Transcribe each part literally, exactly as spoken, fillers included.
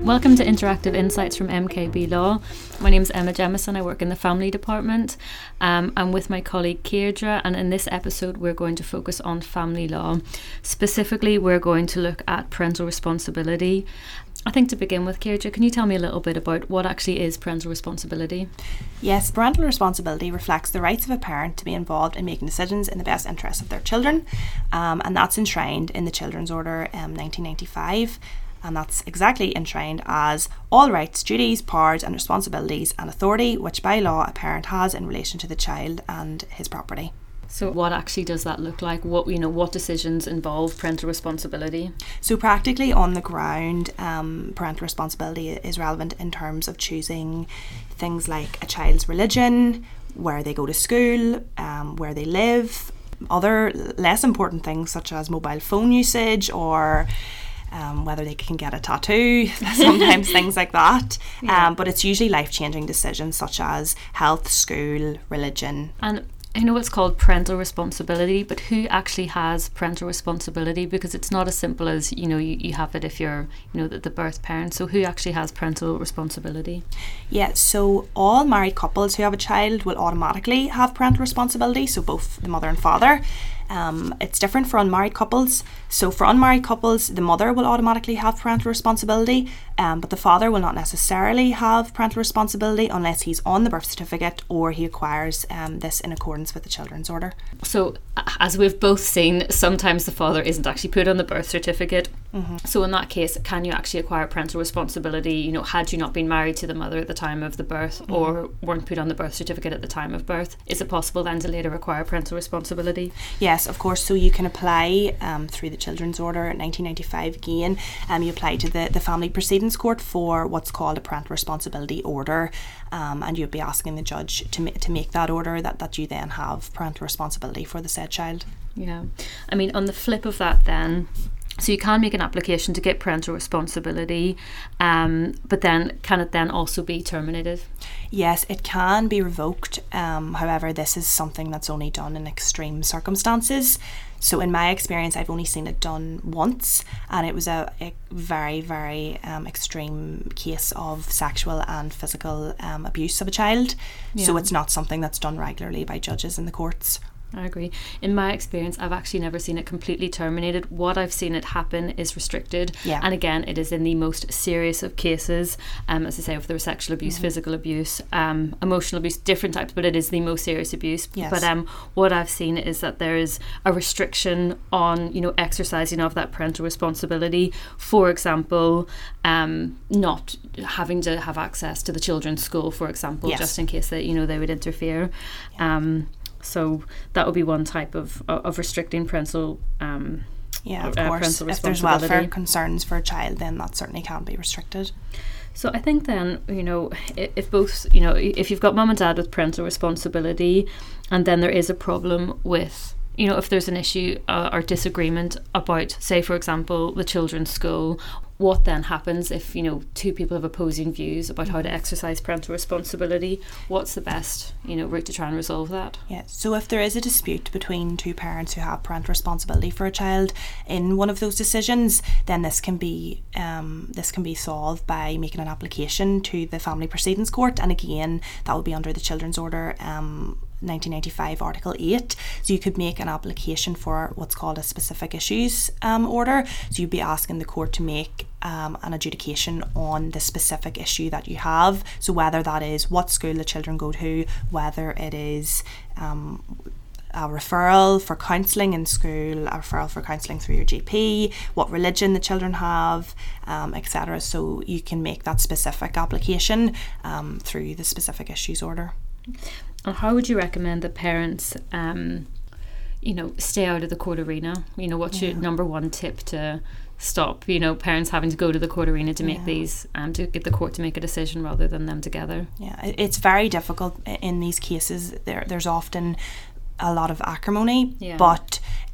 Welcome to Interactive Insights from M K B Law. My name is Emma Jemison. I work in the Family Department. Um, I'm with my colleague Keirdre, and in this episode we're going to focus on family law. Specifically, we're going to look at parental responsibility. I think to begin with, Keirdre, can you tell me a little bit about what actually is parental responsibility? Yes, parental responsibility reflects the rights of a parent to be involved in making decisions in the best interests of their children, um, and that's enshrined in the Children's Order um, nineteen ninety-five. And that's exactly enshrined as all rights, duties, powers and responsibilities and authority which by law a parent has in relation to the child and his property. So what actually does that look like? What you know, what decisions involve parental responsibility? So practically on the ground, um, parental responsibility is relevant in terms of choosing things like a child's religion, where they go to school, um, where they live, other less important things such as mobile phone usage or Um, whether they can get a tattoo, sometimes things like that. Yeah. Um, but it's usually life-changing decisions such as health, school, religion. And I know it's called parental responsibility, but who actually has parental responsibility? Because it's not as simple as, you know, you, you have it if you're, you know, the, the birth parent. So who actually has parental responsibility? Yeah, so all married couples who have a child will automatically have parental responsibility, so both the mother and father. Um, it's different for unmarried couples. So for unmarried couples, the mother will automatically have parental responsibility, um, but the father will not necessarily have parental responsibility unless he's on the birth certificate or he acquires um, this in accordance with the Children's Order. So as we've both seen, sometimes the father isn't actually put on the birth certificate. Mm-hmm. So in that case, can you actually acquire parental responsibility, you know, had you not been married to the mother at the time of the birth mm-hmm. or weren't put on the birth certificate at the time of birth? Is it possible then to later acquire parental responsibility? Yes, of course. So you can apply um, through the Children's Order nineteen ninety-five again. Um, you apply to the, the Family Proceedings Court for what's called a parental responsibility order, um, and you'd be asking the judge to, ma- to make that order that, that you then have parental responsibility for the said child. Yeah. I mean, on the flip of that then, so you can make an application to get parental responsibility, um, but then can it then also be terminated? Yes, it can be revoked. Um, however, this is something that's only done in extreme circumstances. So in my experience, I've only seen it done once, and it was a, a very, very um, extreme case of sexual and physical um, abuse of a child. Yeah. So it's not something that's done regularly by judges in the courts. I agree. In my experience, I've actually never seen it completely terminated. What I've seen it happen is restricted. Yeah. And again, it is in the most serious of cases. Um, as I say, if there was sexual abuse, mm-hmm. physical abuse, um, emotional abuse, different types, but it is the most serious abuse. Yes. But um, what I've seen is that there is a restriction on, you know, exercising of that parental responsibility. For example, um, not having to have access to the children's school, for example, yes. just in case that, you know, they would interfere. Yeah. Um, So that would be one type of of restricting parental um yeah of uh, course if there's welfare concerns for a child, then that certainly can be restricted. So I think then, you know, if both, you know, if you've got mum and dad with parental responsibility and then there is a problem with, you know, if there's an issue uh, or disagreement about, say, for example, the children's school, what then happens if, you know, two people have opposing views about how to exercise parental responsibility? What's the best, you know, route to try and resolve that? Yeah, so if there is a dispute between two parents who have parental responsibility for a child in one of those decisions, then this can be um, this can be solved by making an application to the Family Proceedings Court, and again, that will be under the Children's Order um, nineteen ninety-five Article eight. So you could make an application for what's called a specific issues um, order. So you'd be asking the court to make um, an adjudication on the specific issue that you have. So whether that is what school the children go to, whether it is um, a referral for counselling in school, a referral for counselling through your G P, what religion the children have, um, et cetera. So you can make that specific application um, through the specific issues order. And how would you recommend that parents, um, you know, stay out of the court arena? You know, what's yeah. your number one tip to stop, you know, parents having to go to the court arena to make yeah. these, um, to get the court to make a decision rather than them together? Yeah, it's very difficult in these cases. There, there's often a lot of acrimony, yeah. but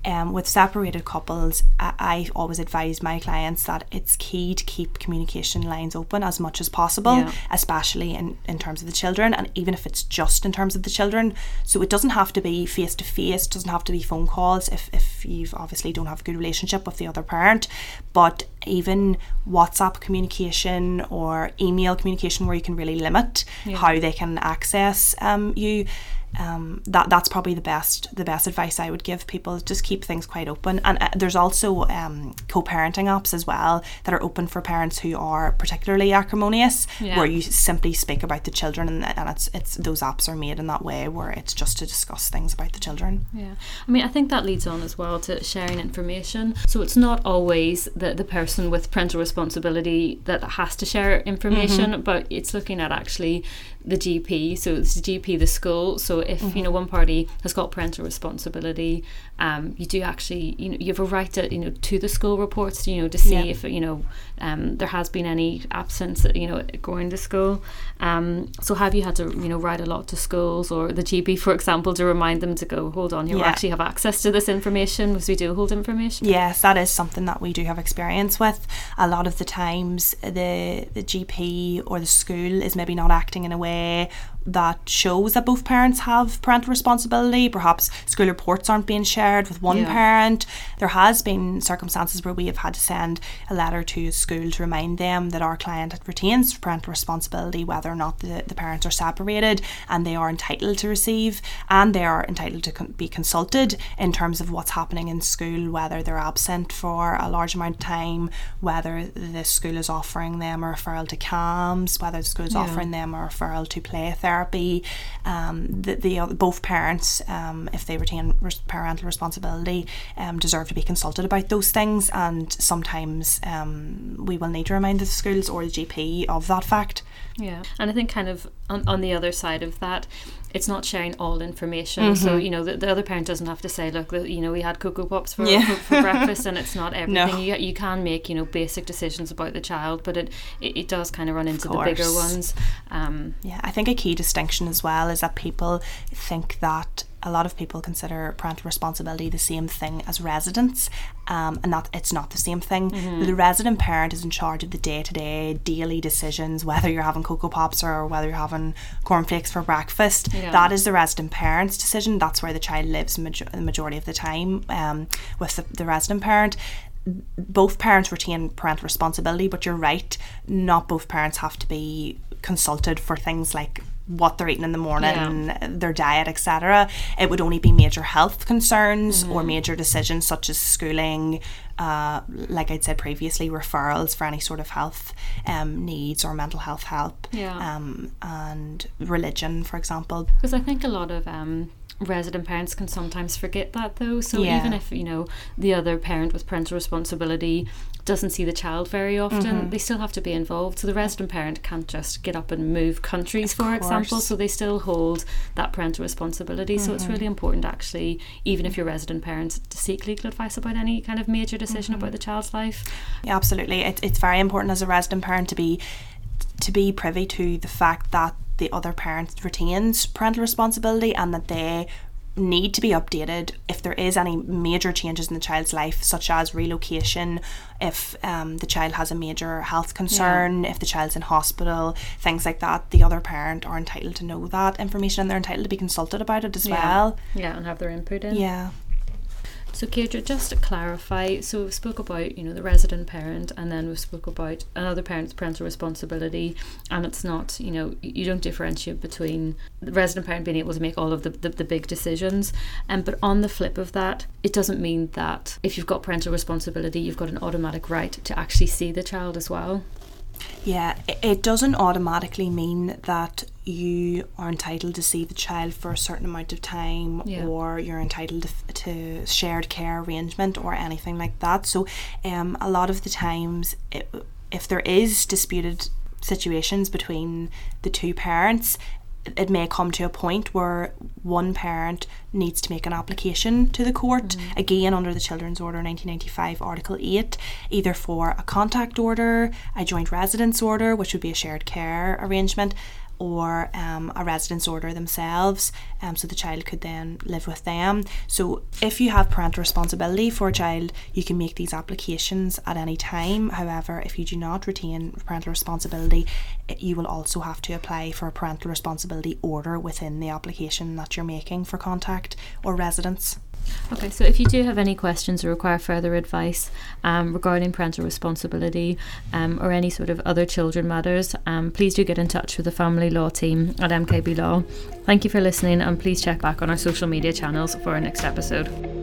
Um, with separated couples, I, I always advise my clients that it's key to keep communication lines open as much as possible, yeah. especially in, in terms of the children, and even if it's just in terms of the children. So it doesn't have to be face to face, doesn't have to be phone calls if, if you obviously don't have a good relationship with the other parent, but even WhatsApp communication or email communication where you can really limit yeah. how they can access um, you. Um, that that's probably the best the best advice I would give people. Just keep things quite open. And uh, there's also um, co-parenting apps as well that are open for parents who are particularly acrimonious, yeah. where you simply speak about the children, and, and it's it's those apps are made in that way where it's just to discuss things about the children. Yeah, I mean, I think that leads on as well to sharing information. So it's not always the, the person with parental responsibility that has to share information, mm-hmm. but it's looking at actually the G P. So it's the G P, the school. So if mm-hmm. you know one party has got parental responsibility, um, you do actually you know you have a right to you know to the school reports, you know to see yeah. if you know um, there has been any absence you know going to school. Um, so have you had to you know write a lot to schools or the G P, for example, to remind them to go, hold on, you yeah. actually have access to this information because we do hold information? Yes, that is something that we do have experience with. A lot of the times the the G P or the school is maybe not acting in a way that shows that both parents have parental responsibility. Perhaps school reports aren't being shared with one yeah. parent. There has been circumstances where we have had to send a letter to a school to remind them that our client retains parental responsibility whether or not the, the parents are separated, and they are entitled to receive and they are entitled to con- be consulted in terms of what's happening in school, whether they're absent for a large amount of time, whether the school is offering them a referral to C A M S, whether the school is yeah. offering them a referral to play therapy. Um, the, the both parents, um, if they retain res- parental responsibility, um, deserve to be consulted about those things, and sometimes um, we will need to remind the schools or the G P of that fact. Yeah, and I think kind of on, on the other side of that, it's not sharing all information. Mm-hmm. So, you know, the, the other parent doesn't have to say, look, you know, we had Cocoa Pops for, yeah. for, for breakfast, and it's not everything. No. You, you can make, you know, basic decisions about the child, but it, it, it does kind of run into the bigger ones. Um, yeah, I think a key distinction as well is that people think that a lot of people consider parental responsibility the same thing as residence, um, and that it's not the same thing. Mm-hmm. The resident parent is in charge of the day-to-day, daily decisions, whether you're having Cocoa Pops or whether you're having cornflakes for breakfast. Yeah. That is the resident parent's decision. That's where the child lives major- the majority of the time um, with the, the resident parent. Both parents retain parental responsibility, but you're right, not both parents have to be consulted for things like what they're eating in the morning, yeah. their diet, et cetera. It would only be major health concerns mm-hmm. or major decisions such as schooling, uh, like I'd said previously, referrals for any sort of health um, needs or mental health help, yeah. um, and religion, for example. Because I think a lot of um, resident parents can sometimes forget that though. So yeah. even if, you know, the other parent with parental responsibility doesn't see the child very often, mm-hmm. they still have to be involved. So the resident parent can't just get up and move countries, of for course. example, so they still hold that parental responsibility. Mm-hmm. So it's really important actually, even if you're resident parents, to seek legal advice about any kind of major decision mm-hmm. about the child's life. Yeah, absolutely. It, it's very important as a resident parent to be to be privy to the fact that the other parent retains parental responsibility and that they need to be updated if there is any major changes in the child's life, such as relocation, if um, the child has a major health concern, yeah. if the child's in hospital, things like that. The other parent are entitled to know that information, and they're entitled to be consulted about it as yeah. well. Yeah, and have their input in. Yeah. So Kate, just to clarify, so we spoke about, you know, the resident parent, and then we spoke about another parent's parental responsibility, and it's not, you know, you don't differentiate between the resident parent being able to make all of the, the, the big decisions, and um, but on the flip of that, it doesn't mean that if you've got parental responsibility, you've got an automatic right to actually see the child as well. Yeah, it doesn't automatically mean that you are entitled to see the child for a certain amount of time, yeah. or you're entitled to, to shared care arrangement or anything like that. So um, a lot of the times, it, if there is disputed situations between the two parents, it may come to a point where one parent needs to make an application to the court, mm-hmm. again under the Children's Order nineteen ninety-five Article eight, either for a contact order, a joint residence order, which would be a shared care arrangement, or um, a residence order themselves, um, so the child could then live with them. So if you have parental responsibility for a child, you can make these applications at any time. However, if you do not retain parental responsibility, you will also have to apply for a parental responsibility order within the application that you're making for contact or residence. Okay, so if you do have any questions or require further advice um, regarding parental responsibility um, or any sort of other children matters, um, please do get in touch with the family law team at M K B Law. Thank you for listening, and please check back on our social media channels for our next episode.